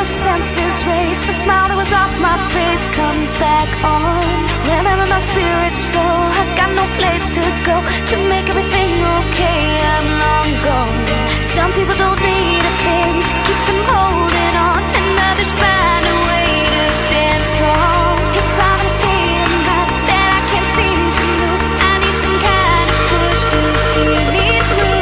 my senses race. The smile that was off my face comes back on. Whenever my spirit's low, I got no place to go to make everything okay. I'm long gone. Some people don't need a thing to keep them holding on, and others find a way to stand strong. If I'm in a state of mind that I can't seem to move, I need some kind of push to see me through.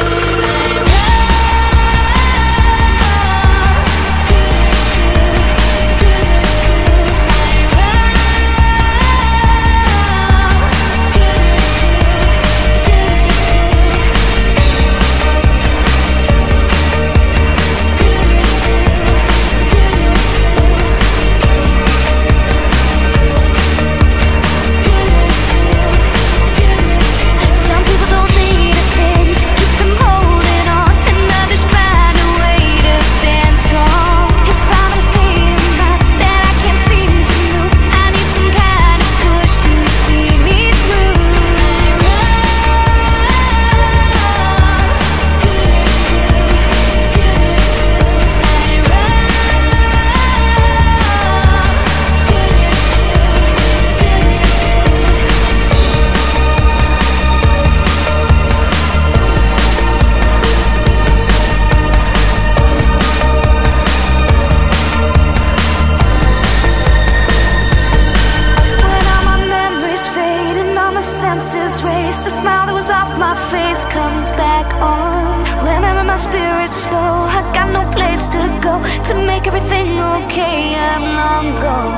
Spirit's slow, I got no place to go to make everything okay. I'm long gone.